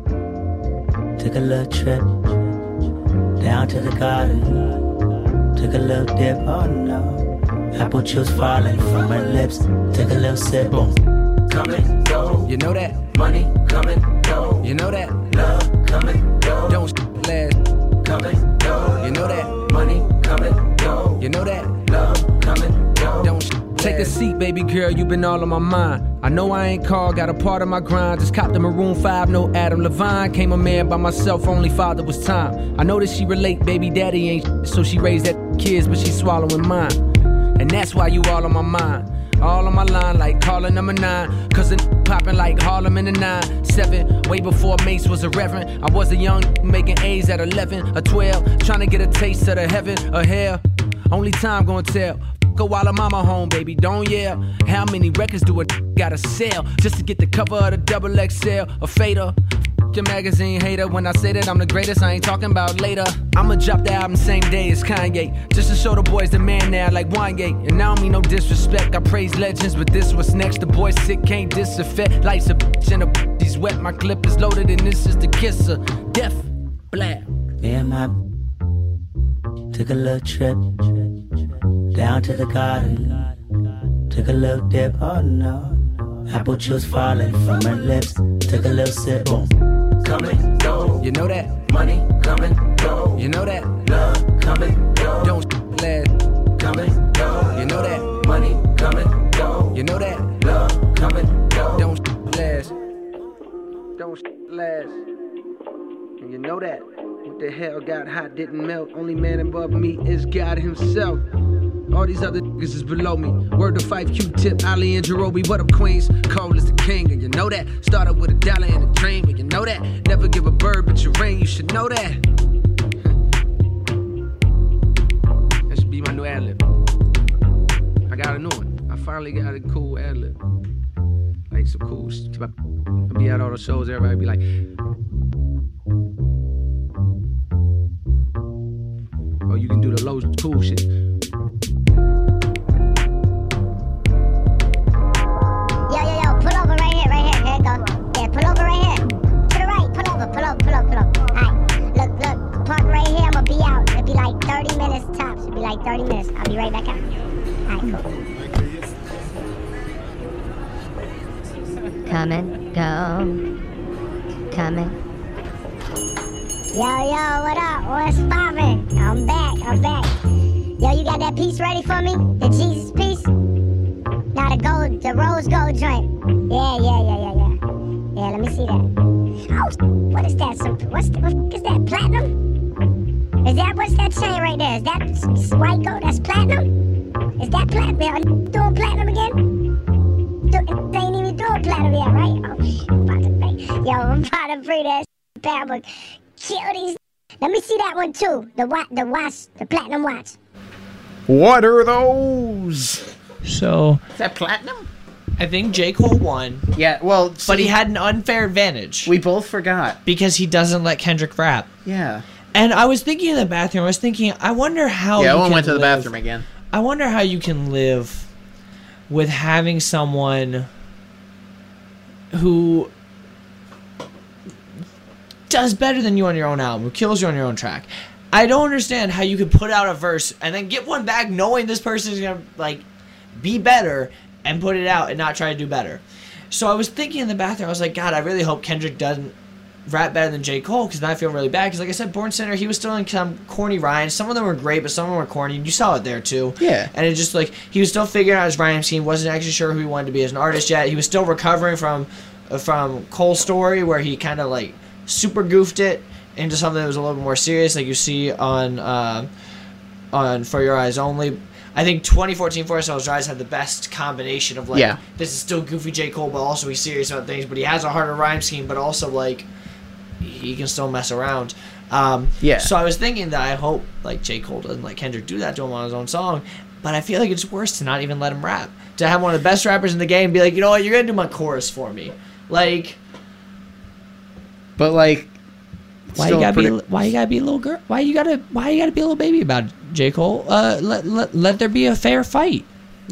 took a little trip down to the garden. Took a little dip, oh no. Apple juice falling from her lips. Took a little sip, boom. Come and go. You know that? Money come and go. You know that? Love come and go. Don't sh- last. Come and go. You know that? Money come and go. You know that? Love come and go. Don't sh- Take a seat, baby girl, you been all on my mind. I know I ain't called, got a part of my grind. Just copped the Maroon five, no Adam Levine. Came a man by myself, only father was time. I know that she relate, baby daddy ain't sh- so she raised that kids, but she swallowing mine. And that's why you all on my mind. All on my line like calling number nine. Cause the n- popping like Harlem in the nine. Seven, way before Mace was a reverend. I was a young n- making A's at eleven or twelve. Trying to get a taste of the heaven or hell. Only time gonna tell. Go while I'm on my home, baby, don't yell. How many records do a n- gotta sell just to get the cover of the double X L? A fader. Your magazine hater. When I say that I'm the greatest, I ain't talking about later. I'ma drop the album same day as Kanye, just to show the boys the man now like Wanye. And I don't mean no disrespect, I praise legends, but this what's next. The boy sick, can't disaffect. Lights a bitch and a he's wet. My clip is loaded and this is the kisser. Death, blab. Me and my took a little trip down to the garden. Took a little dip, oh no. Apple juice falling from her lips. Took a little sip, boom. Come and go. You know that? Money come and go. You know that? Love come and go. Don't sh- last. Come and go. You know that? Money come and go. You know that? Love come and go. Don't sh- last. Don't sh- last. And you know that? What the hell got hot didn't melt. Only man above me is God himself. All these other niggas is below me. Word to Fife, Q-Tip, Ali and Jerobi. What up, Queens? Cole is the king, and you know that. Started with a dollar and a dream, and you know that. Never give a bird but your ring, you should know that. That should be my new ad-lib. I got a new one. I finally got a cool ad-lib. Like some cool shit. I'll be at all the shows, everybody be like, oh, you can do the low cool shit. Yo, yo, yo, pull over right here, right here. Here it go. Yeah, pull over right here. To the right, pull over, pull over, pull over, pull over. Alright, look, look, park right here, I'ma be out. It'll be like thirty minutes tops. It'll be like thirty minutes. I'll be right back out. Alright, cool. Come and go. Come and. Yo, yo, what up? What's poppin'? I'm back, I'm back. Yo, you got that piece ready for me? The Jesus piece? Nah, the gold, the rose gold joint. Yeah, yeah, yeah, yeah, yeah. Yeah, let me see that. Oh, what is that? Some, what's the, what is that? Platinum? Is that, what's that chain right there? Is that s- s- white gold? That's platinum? Is that platinum? Are you doing platinum again? Do, they ain't even doing platinum yet, right? Oh, shit, I'm about to pay. Yo, I'm about to bring that back, but kill these. Let me see that one too. The watch, the watch, the platinum watch. What are those? So Is that platinum? I think J. Cole won, Yeah, well, but he see, had an unfair advantage we both forgot. because he doesn't let Kendrick rap. Yeah. And I was thinking in the bathroom, I was thinking, I wonder how Yeah, you Owen can went to the live- bathroom again. I wonder how you can live with having someone who does better than you on your own album, who kills you on your own track. I don't understand how you could put out a verse and then get one back knowing this person is gonna like be better and put it out and not try to do better. So I was thinking in the bathroom, I was like, God, I really hope Kendrick doesn't rap better than J. Cole, because then I feel really bad. Because like I said, Born Sinner, he was still in some corny rhymes. Some of them were great, but some of them were corny. You saw it there too. Yeah. And it just like he was still figuring out his rhyme scheme. Wasn't actually sure who he wanted to be as an artist yet. He was still recovering from uh, from Cole's Story, where he kind of like super goofed it into something that was a little bit more serious, like you see on uh, on For Your Eyes Only. I think twenty fourteen Forest Hills Drive had the best combination of like, Yeah. this is still goofy J. Cole, but also he's serious about things, but he has a harder rhyme scheme, but also like he can still mess around. Um, Yeah. So I was thinking that I hope like J. Cole doesn't let Kendrick do that to him on his own song, but I feel like it's worse to not even let him rap. To have one of the best rappers in the game be like, you know what, you're gonna do my chorus for me, like. But like, Why still you gotta pretty- be? Why you gotta be a little girl? Why you gotta? Why you gotta be a little baby about it, J. Cole? Uh, let let let there be a fair fight.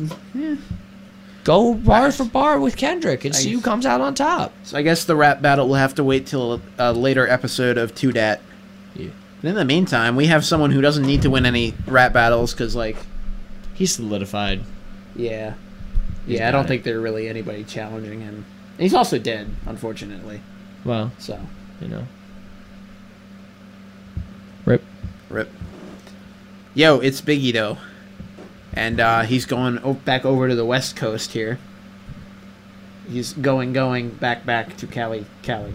Go bar for bar with Kendrick and see who comes out on top. So I guess the rap battle will have to wait till a later episode of Two Dat. Yeah. And in the meantime, we have someone who doesn't need to win any rap battles because, like, He's solidified. yeah, He's yeah, I don't got it. think there's really anybody challenging him. And he's also dead, unfortunately. Well, So you know. Rip. rip. Yo, it's Biggie though, and uh, he's going o- back over to the West Coast here. He's going, going back, back to Cali, Cali.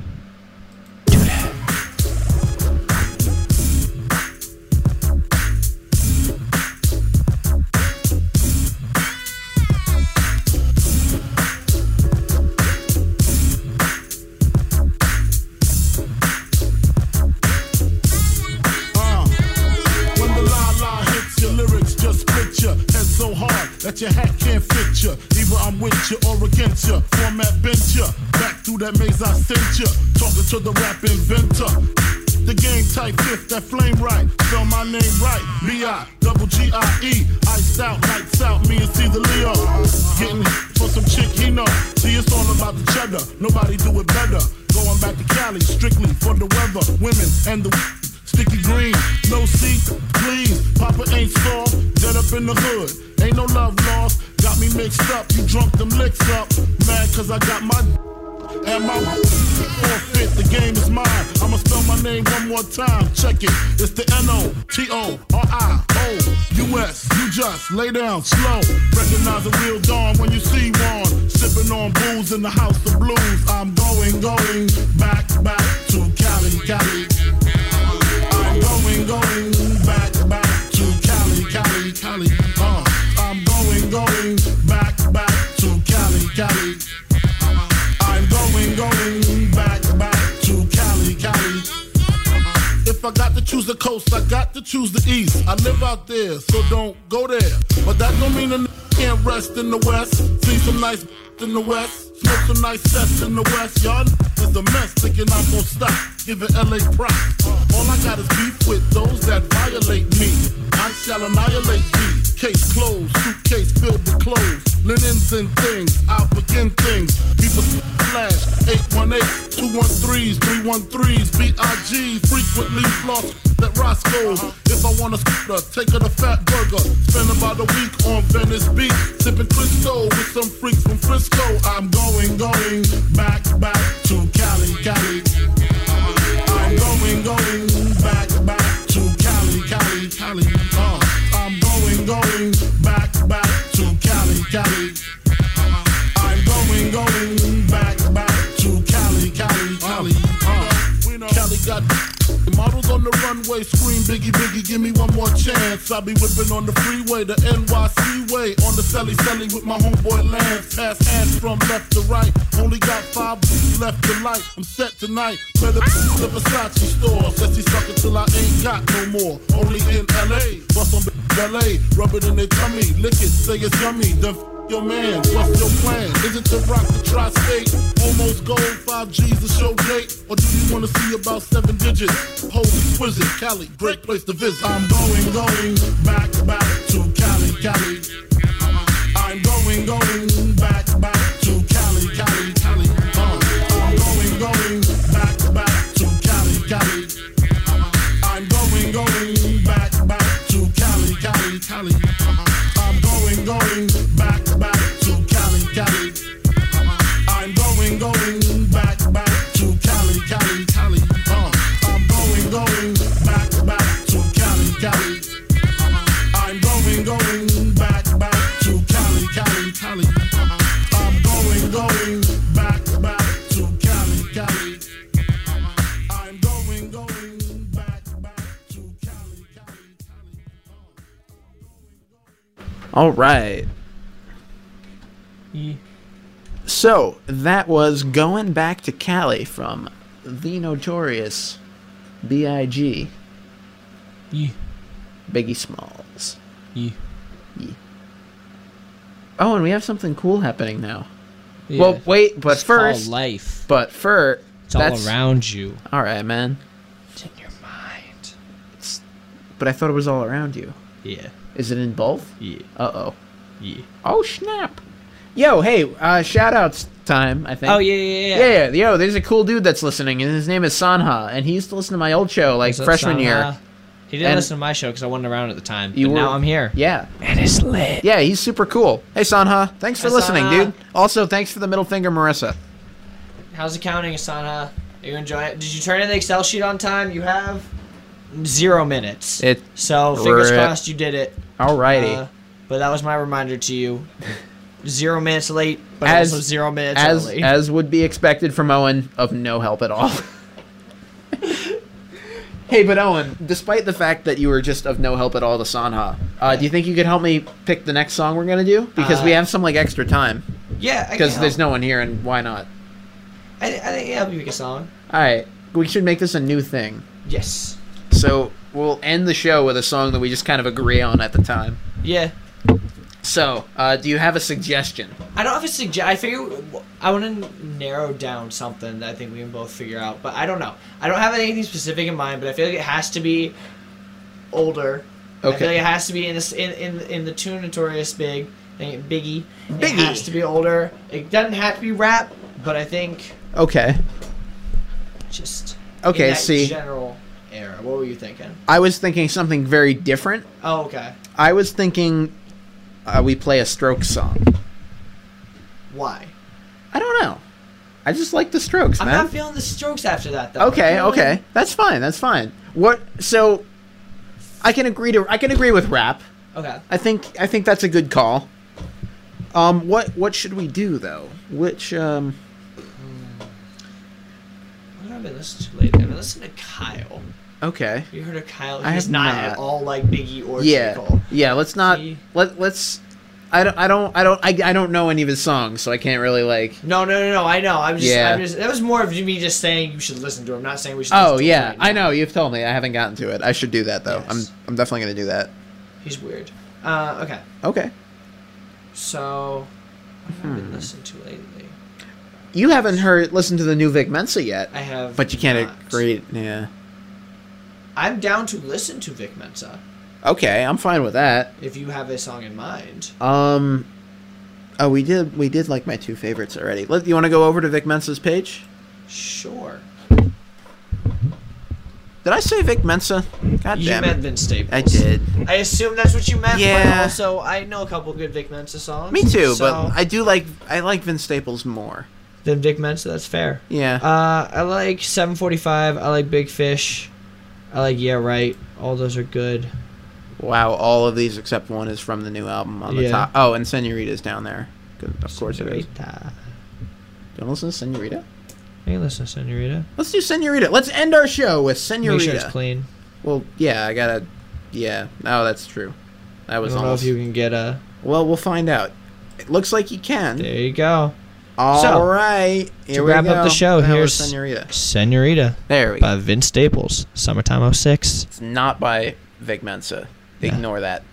Uh, when the la la hits your lyrics, just split your head so hard that your hat can't fit you. Either I'm with you or against you. Format bent you. Back through that maze I sent you. Talking to the rap inventor. The game type fifth, that flame right. Spell my name right. B I double G I E. Iced out, lights out, me and C the Leo. Getting for some chick he know. See, it's all about the cheddar. Nobody do it better. Going back to Cali, strictly for the weather. Women and the sticky green. No seat, please. Papa ain't soft. Dead up in the hood. Ain't no love lost. Got me mixed up. You drunk them licks up. Mad cause I got my and my forfeit, the game is mine. I'ma spell my name one more time. Check it. It's the N O T O R I O U S. You just lay down slow. Recognize a real dawn when you see one. Sipping on booze in the house of blues. I'm going, going back, back to Cali, Cali. I'm going, going back, back to Cali, Cali, Cali. Uh, I'm going, going back, back to Cali, Cali. I'm going, going back, back to Cali, Cali. If I got to choose the coast, I got to choose the east. I live out there, so don't go there. But that don't mean a n- can't rest in the west. See some nice in the west. Smoke some nice sets in the west. Y'all is a mess, thinking I'm gonna stop. Giving L A props. All I got is beef with those that violate me. I shall annihilate thee. Case closed, suitcase filled with clothes. Linens and things, I'll begin things. People flash, eight one eight, two one threes, three one threes, B I G, frequently floss that Roscoe. If I want a scooter, take her to Fat Burger. Spend about a week on Venice Beach, sipping Crisco with some freaks from Frisco. I'm going, going back, back to Cali, Cali. I'm going, going back, back to Cali, Cali, Cali. Uh, I'm going, going back, back to Cali, Cali. I'm going, going back, back to Cali, Cali, Cali. Uh, Cali got models on on the runway, scream Biggie, Biggie, give me one more chance. I'll be whipping on the freeway, the N Y C way, on the celly celly with my homeboy Lance. Pass ass from left to right, only got five left to light. I'm set tonight, better the Versace store. Says he suck it till I ain't got no more. Only in L A, bust on L A, rub it in their tummy, lick it, say it's yummy, then f- your man, what's your plan? Is it to rock the tri-state? Almost gold, five G's to show date? Or do you wanna see about seven digits? Holy exquisite, Cali, great place to visit. I'm going, going, back, back to Cali, Cali. I'm going, going, back, back to Cali, Cali, Cali. Uh, I'm going, going, back, back to Cali, Cali. I'm going, going, back, back to Cali, Cali, Cali. I'm going, going, back, back to Cali, Cali. I'm going, going, back, back to Cali, Cali, Cali. Uh, I'm going, going, back, back to Cali, Cali. I'm going, going, back, back to Cali, Cali, Cali. I'm going, going, back, back to Cali, Cali. I'm going, going, back, back to Cali, Cali, Cali. All right. Yeah. So that was Going Back to Cali from the notorious B I G Yeah. Biggie Smalls. Yeah. Oh, and we have something cool happening now. Yeah. Well, wait, but It's called first, life. but first, It's all that's around you. all right, man. It's in your mind. It's, but I thought it was all around you. Yeah. Is it in both? Yeah. Uh oh. Yeah. Oh snap! Yo, hey, uh, shout outs time. I think. Oh yeah, yeah, yeah. Yeah, yeah. Yo, there's a cool dude that's listening, and his name is Sanha, and he used to listen to my old show like What's up, freshman year. Sanha? He didn't And- listen to my show because I wasn't around at the time. You but were- now I'm here. Yeah. And it's lit. Yeah, he's super cool. Hey, Sanha, thanks for Hi, listening, Sanha. dude. Also, thanks for the middle finger, Marissa. How's accounting, Asana? Are you enjoying it? Did you turn in the Excel sheet on time? You have zero minutes. It. So fingers Rip. crossed you did it. Alrighty. Uh, but that was my reminder to you. Zero minutes late, but As- also zero minutes as early. as would be expected from Owen, of no help at all. Hey, but Owen, despite the fact that you were just of no help at all to Sanha, uh, do you think you could help me pick the next song we're gonna do? Because Uh, we have some like extra time. yeah, I Because can there's help. no one here, and why not? I, I think yeah, I'll pick a song. All right, we should make this a new thing. Yes. So we'll end the show with a song that we just kind of agree on at the time. Yeah. So, uh, do you have a suggestion? I don't have a suggest. I figure I want to narrow down something that I think we can both figure out, but I don't know. I don't have anything specific in mind, but I feel like it has to be older. I feel Okay. like it has to be in this in in, in the tune Notorious Big, Biggie. It Biggie. has to be older. It doesn't have to be rap, but I think Okay. just Okay, in that see. general era. What were you thinking? I was thinking something very different. Oh, okay. I was thinking uh, we play a Strokes song. Why? I don't know. I just like the Strokes, I'm man. not feeling the Strokes after that though. Okay, I'm feeling- okay. That's fine. That's fine. What so I can agree to I can agree with rap. Okay. I think I think that's a good call. Um what what should we do though? Which um What have I been listening to lately? I've been listening to Kyle. okay. You heard of Kyle? I He's have not, not. at all like Biggie or Yeah. J. Cole. Yeah, let's not See? let let's I don't I don't I don't I, I don't know any of his songs, so I can't really like No, no, no, no. I know. I'm just. Yeah. I'm just. That was more of me just saying you should listen to him, not saying we should. Oh listen to yeah, him right I now. know, you've told me. I haven't gotten to it. I should do that though. Yes. I'm I'm definitely going to do that. He's weird. Uh, okay. Okay. So, what have I Hmm. been listening to lately? You haven't heard listened to the new Vic Mensa yet. I have. But you can't not. agree. Yeah. I'm down to listen to Vic Mensa Okay, I'm fine with that. if you have a song in mind. Um, oh, we did we did like my two favorites already. Let you want to go over to Vic Mensa's page? Sure. Did I say Vic Mensa? God You damn meant it! Vince Staples. I did. I assume that's what you meant. Yeah. But also, I know a couple good Vic Mensa songs. Me too, so- but I do like I like Vince Staples more. Then Vic Mensa. That's fair. Yeah. Uh, I like seven forty-five. I like Big Fish. I like Yeah Right. All those are good. Wow, all of these except one is from the new album on the Yeah. top. Oh, and Senorita's down there. 'Cause Of course it is. Senorita. Don't listen to Senorita? Hey, listen, Senorita. Let's do Senorita. Let's end our show with Make sure it's Senorita. clean. Well, yeah, I gotta. Yeah. Oh, that's true. That I was don't know almost. if you can get a. Well, we'll find out. It looks like you can. There you go. All So, right. Here To we wrap go. up the show, That was here's Senorita. Senorita There we by go. Vince Staples. Summertime oh six. It's not by Vic Mensa. Yeah. Ignore that.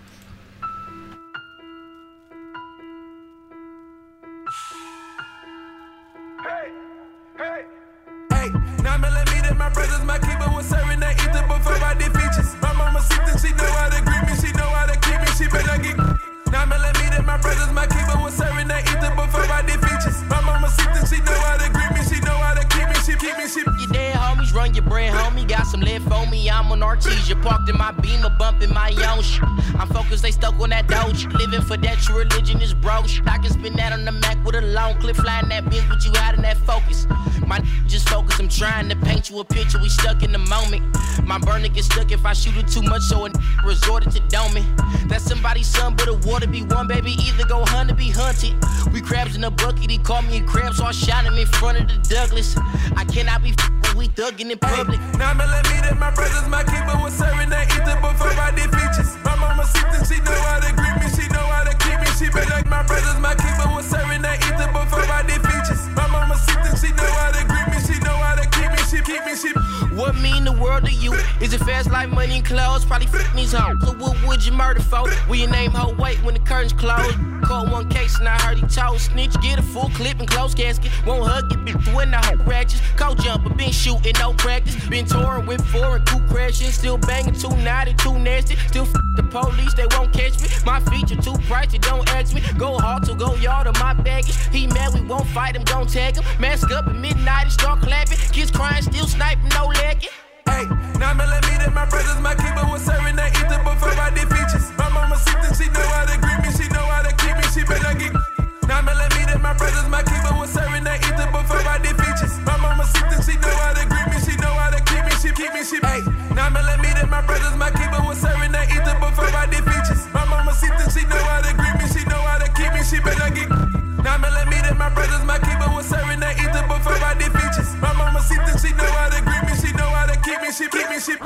Hey, nine millimeter, my brothers, my keeper was serving that ether before I did features. My mama sipped she know how to greet me, she know how to keep me, she better get. Nine millimeter, my brothers, my keeper was serving that ether before I did features. My mama sipped she know how to greet me, she know how to keep me, she keep me, she. You dead homies, run your bread, homie. Got some lead for me, I'm on Artesia. Parked in my Beamer, bumping my own shit. I'm focused, they stuck on that doge. Living for that true religion is bro shit. I can spin that on the Mac with a long clip, flying that bitch, but you out in that focus. My just focus, I'm trying to paint you a picture, we stuck in the moment. My burner gets stuck if I shoot it too much, so a resorted to doming. That's somebody's son, but a water be one, baby. Either go hunt or be hunted. We crabs in a bucket, he called me a crab, so I shot him in front of the Douglas. I cannot be f***ing, we thugging in public. Hey, nine millimeter, my brothers, my keeper was serving that ether before I did features. My mama sipped she know how to greet me, she know how to keep me, she better. My brothers, my keeper was serving that ether before I did features. My mama sipped she know how to greet me, she know how to keep me, she keep me, she. What mean the world to you? Is it fast like money and clothes? Probably f***ing these hoes. So what would you murder for? Will your name hold weight when the curtains close? Caught one case and I heard he told snitch. Get a full clip and close casket. Won't hug it, bitch, when the whole ratchets. Cold jumper, been shooting, no practice. Been touring with four and coup crashing. Still banging, too naughty, too nasty. Still f the police, they won't catch me. My feature too pricey, don't ask me. Go hard to go yard on my baggage. He mad, we won't fight him, gon' tag him. Mask up at midnight and start clapping. Kids crying, still sniping, no lagging. Hey, nine millimeter, my brothers, my keeper was serving that ether before I did features. My mama sipped she know how to greet me, she know how to keep me, she better get. Nine millimeter, my brothers, my keeper was serving that ether before I did features. My mama sipped she know how to greet me, she know how to keep me, she keep me, she. Hey, nine millimeter, my brothers, my keeper was serving that ether before I did features. My mama sipped she know how to greet me, she know how to keep me, she better get. Nine millimeter, my brothers, my keeper was serving that ether before I did features. My mama sipped she know how to greet me, she know how to keep me, she keep me, she.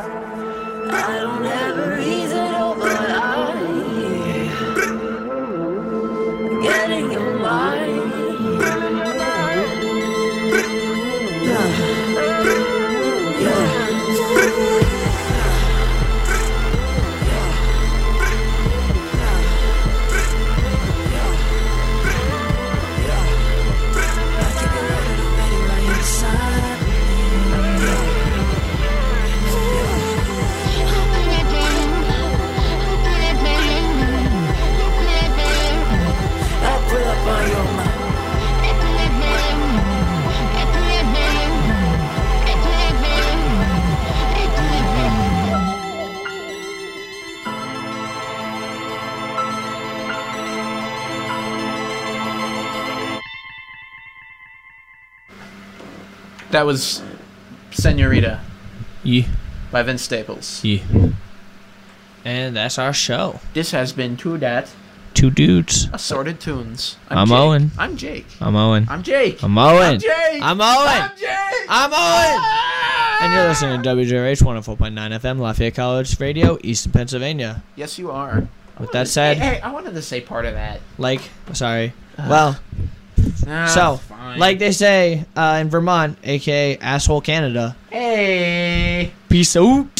I don't have a reason, oh, but I'm getting your mind. Yeah. Yeah. That was Senorita Yeah. by Vince Staples. Yeah. And that's our show. This has been True Dat. Two dudes. Assorted Tunes. I'm Jake. Owen. I'm Jake. I'm Owen. I'm Jake. I'm Owen. I'm Jake. I'm Owen. I'm Jake. I'm Owen. And you're listening to W J R H one oh four point nine F M, Lafayette College Radio, Easton, Pennsylvania. Yes, you are. With that said, Hey, hey, I wanted to say part of that. like, sorry. Well, Ah, so, fine. like they say uh, in Vermont, aka asshole Canada, Hey. peace out.